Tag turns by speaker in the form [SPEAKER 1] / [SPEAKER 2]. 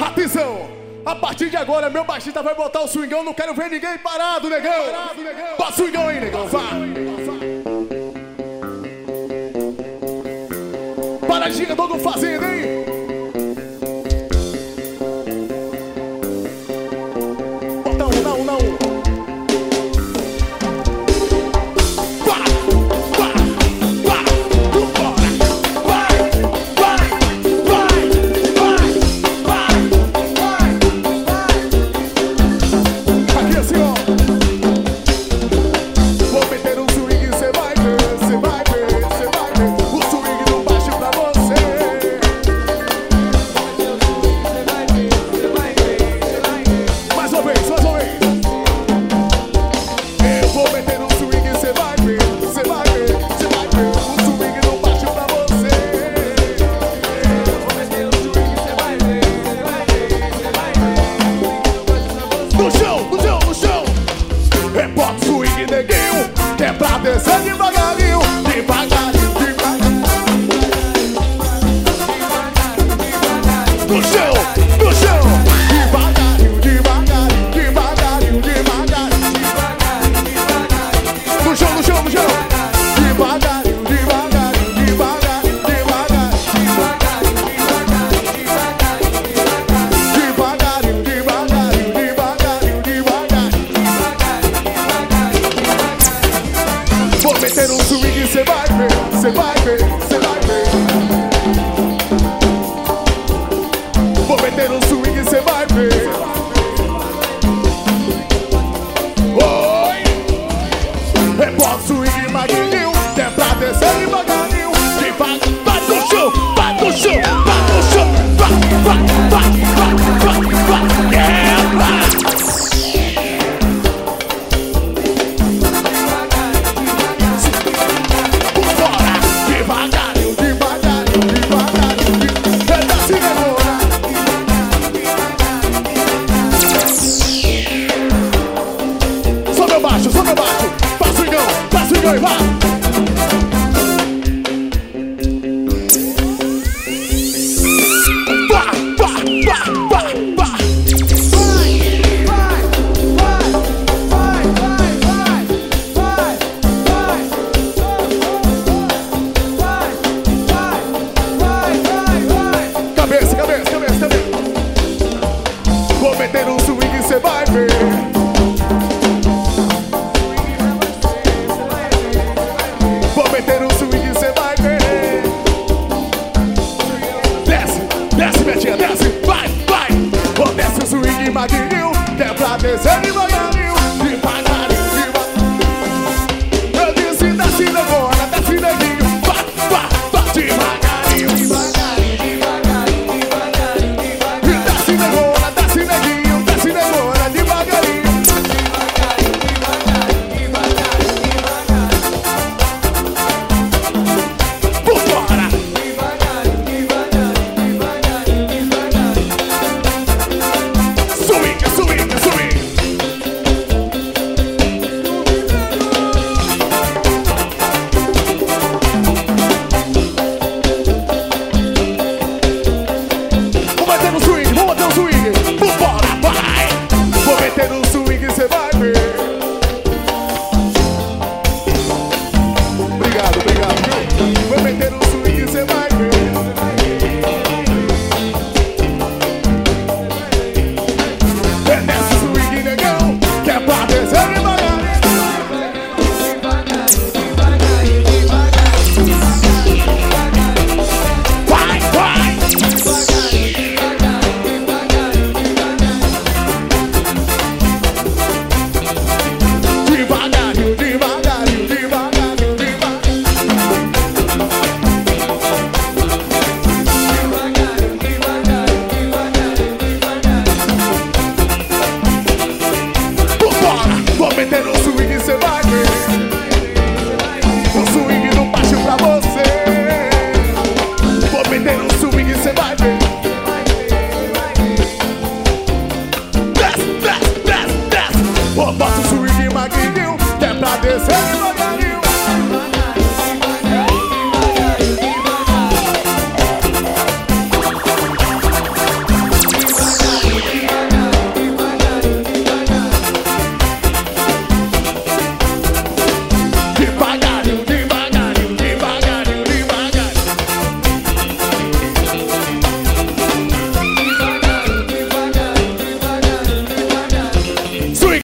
[SPEAKER 1] Atenção! A partir de agora, meu baixista vai botar o swingão. Não quero ver ninguém parado, negão. Bota o swingão aí, negão. Vá. Paradinha todo fazendo, hein? Bota um, na um, na um. É pra descer devagarinho, devagarinho, devagarinho. No chão, no chão. Devagarinho, devagarinho, devagarinho, devagarinho. No chão, no chão, no chão. Devagarinho, devagarinho, devagarinho, devagarinho. Devagarinho, devagarinho, devagarinho, devagarinho. Vou meter um swing, cê vai ver, cê vai ver, cê vai ver. Vou meter um swing, cê vai ver. Oi! Rebola o swing magrinho, que é pra descer devagarinho. Vai no chão, vai no chão, vai no chão. Vai, vai, vai, vai, vai, vai. Vai, vai! Cabeça, cabeça, cabeça, cabeça. Vou meter um swing e cê vai ver. Vou meter um swing, cê vai ver. Desce, desce, Betinha, desce. Vai, vai. Vou desce o swing magrinho, que é pra descer devagarinho. Devagarinho, devagarinho. Eu disse, desce agora, desce neguinho. Vai, vai, vai, devagarinho, devagarinho, devagarinho, devagarinho, devagarinho. Desce agora, desce neguinho, desce agora, devagarinho. Obrigado, obrigado. Vou meter um swing, cê vai ver. Desce o swing, negão, que é pra descer devagarinho. Vai, vai. Devagarinho, devagarinho, devagarinho, devagarinho. Vou meter um swing, cê vai ver. Um swing no baixo pra você. Vou meter um swing, cê vai ver. Desce, desce, desce, desce. Vou botar o swing magrinho, que é pra descer.